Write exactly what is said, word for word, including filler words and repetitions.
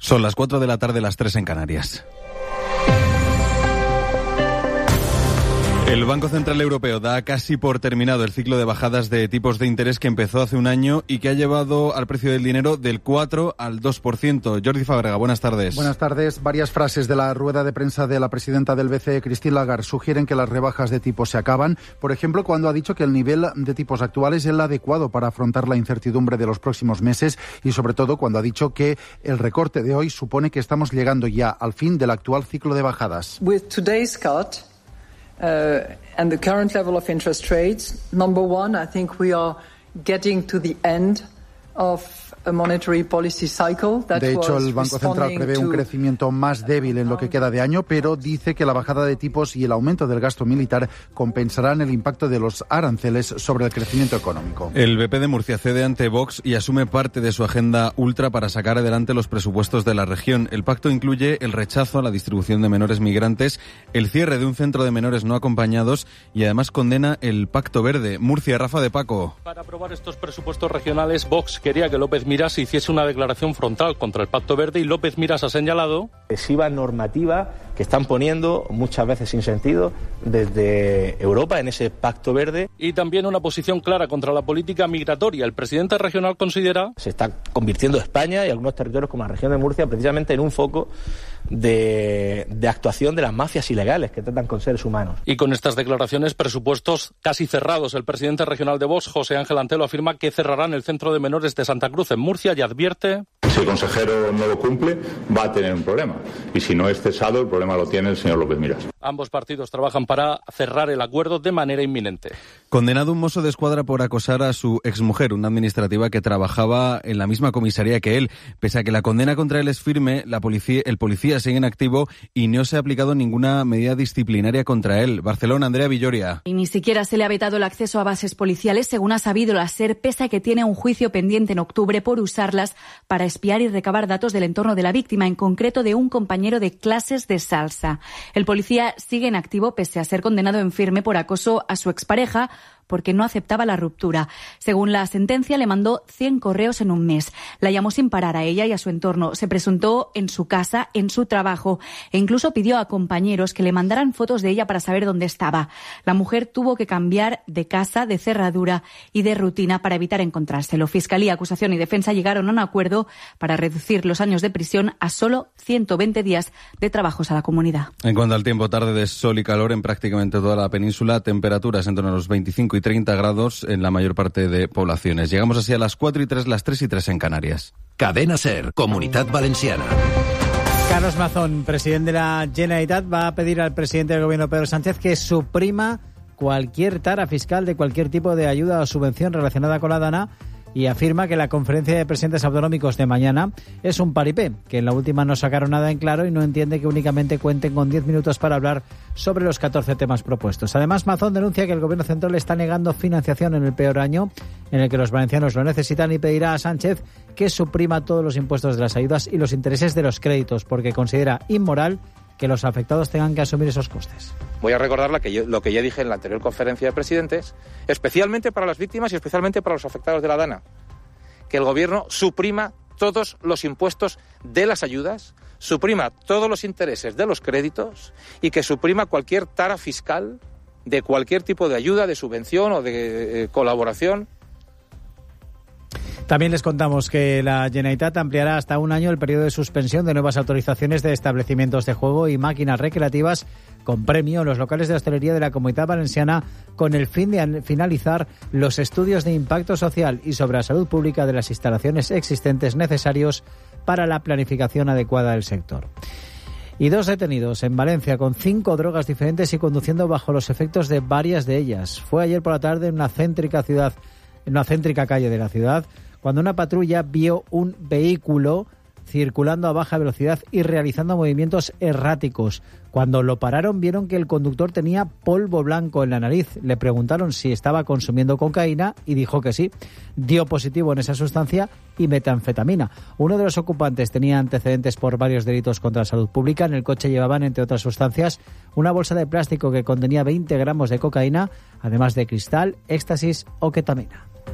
Son las cuatro de la tarde, las tres en Canarias. El Banco Central Europeo da casi por terminado el ciclo de bajadas de tipos de interés que empezó hace un año y que ha llevado al precio del dinero del cuatro al dos por ciento. Jordi Fábrega, buenas tardes. Buenas tardes. Varias frases de la rueda de prensa de la presidenta del B C E, Christine Lagarde, sugieren que las rebajas de tipos se acaban. Por ejemplo, cuando ha dicho que el nivel de tipos actual es el adecuado para afrontar la incertidumbre de los próximos meses y, sobre todo, cuando ha dicho que el recorte de hoy supone que estamos llegando ya al fin del actual ciclo de bajadas. With today's cut, Uh, and the current level of interest rates, number one, I think we are getting to the end of a monetary policy cycle that de hecho, was el Banco Central prevé un crecimiento más débil en lo que queda de año, pero dice que la bajada de tipos y el aumento del gasto militar compensarán el impacto de los aranceles sobre el crecimiento económico. El B P de Murcia cede ante Vox y asume parte de su agenda ultra para sacar adelante los presupuestos de la región. El pacto incluye el rechazo a la distribución de menores migrantes, el cierre de un centro de menores no acompañados y además condena el Pacto Verde. Murcia, Rafa de Paco. Para aprobar estos presupuestos regionales, Vox quería que López Miras hiciese una declaración frontal contra el Pacto Verde y López Miras ha señalado excesiva normativa que están poniendo muchas veces sin sentido desde Europa en ese Pacto Verde. Y también una posición clara contra la política migratoria. El presidente regional considera se está convirtiendo España y algunos territorios como la región de Murcia precisamente en un foco de, de actuación de las mafias ilegales que tratan con seres humanos. Y con estas declaraciones, presupuestos casi cerrados. El presidente regional de Vox, José Ángel Antelo, afirma que cerrarán el centro de menores de Santa Cruz en Murcia y advierte: si el consejero no lo cumple, va a tener un problema. Y si no es cesado, el problema lo tiene el señor López Miras. Ambos partidos trabajan para cerrar el acuerdo de manera inminente. Condenado un mozo de escuadra por acosar a su exmujer, una administrativa que trabajaba en la misma comisaría que él. Pese a que la condena contra él es firme, la policía, el policía sigue en activo y no se ha aplicado ninguna medida disciplinaria contra él. Barcelona, Andrea Villoria. Y ni siquiera se le ha vetado el acceso a bases policiales, según ha sabido la SER, pese a que tiene un juicio pendiente en octubre por usarlas para espiar y recabar datos del entorno de la víctima, en concreto de un compañero de clases de salsa. El policía sigue en activo pese a ser condenado en firme por acoso a su expareja, porque no aceptaba la ruptura. Según la sentencia, le mandó cien correos en un mes. La llamó sin parar a ella y a su entorno. Se presentó en su casa, en su trabajo, e incluso pidió a compañeros que le mandaran fotos de ella para saber dónde estaba. La mujer tuvo que cambiar de casa, de cerradura y de rutina para evitar encontrárselo. Fiscalía, acusación y defensa llegaron a un acuerdo para reducir los años de prisión a solo ciento veinte días de trabajos a la comunidad. En cuanto al tiempo, tarde de sol y calor en prácticamente toda la península, temperaturas en torno a los veinticinco y treinta grados en la mayor parte de poblaciones. Llegamos así a las cuatro y tres, las tres y tres en Canarias. Cadena SER, Comunitat Valenciana. Carlos Mazón, presidente de la Generalitat, va a pedir al presidente del gobierno, Pedro Sánchez, que suprima cualquier tara fiscal de cualquier tipo de ayuda o subvención relacionada con la dana, y afirma que la conferencia de presidentes autonómicos de mañana es un paripé, que en la última no sacaron nada en claro y no entiende que únicamente cuenten con diez minutos para hablar sobre los catorce temas propuestos. Además, Mazón denuncia que el gobierno central está negando financiación en el peor año en el que los valencianos lo necesitan y pedirá a Sánchez que suprima todos los impuestos de las ayudas y los intereses de los créditos, porque considera inmoral que los afectados tengan que asumir esos costes. Voy a recordar lo que, yo, lo que ya dije en la anterior conferencia de presidentes, especialmente para las víctimas y especialmente para los afectados de la dana, que el gobierno suprima todos los impuestos de las ayudas, suprima todos los intereses de los créditos y que suprima cualquier tara fiscal de cualquier tipo de ayuda, de subvención o de eh, colaboración. También les contamos que la Generalitat ampliará hasta un año el periodo de suspensión de nuevas autorizaciones de establecimientos de juego y máquinas recreativas con premio en los locales de hostelería de la Comunitat Valenciana, con el fin de finalizar los estudios de impacto social y sobre la salud pública de las instalaciones existentes necesarios para la planificación adecuada del sector. Y dos detenidos en Valencia con cinco drogas diferentes y conduciendo bajo los efectos de varias de ellas. Fue ayer por la tarde en una céntrica ciudad, en una céntrica calle de la ciudad, cuando una patrulla vio un vehículo circulando a baja velocidad y realizando movimientos erráticos. Cuando lo pararon, vieron que el conductor tenía polvo blanco en la nariz. Le preguntaron si estaba consumiendo cocaína y dijo que sí. Dio positivo en esa sustancia y metanfetamina. Uno de los ocupantes tenía antecedentes por varios delitos contra la salud pública. En el coche llevaban, entre otras sustancias, una bolsa de plástico que contenía veinte gramos de cocaína, además de cristal, éxtasis o ketamina.